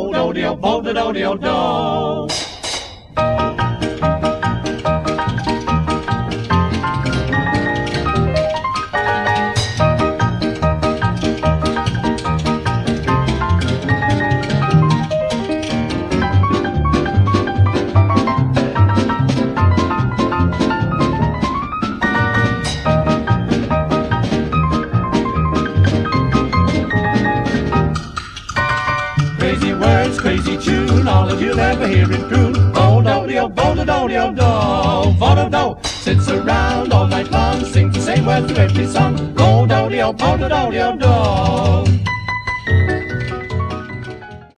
do do bo do do do do. Crazy words, crazy tune, all that you'll ever hear it croon. Oh, do do bo do do do do. Vo-do-do sits around all night long, sings the same words to every song. Go do do bo do do do do.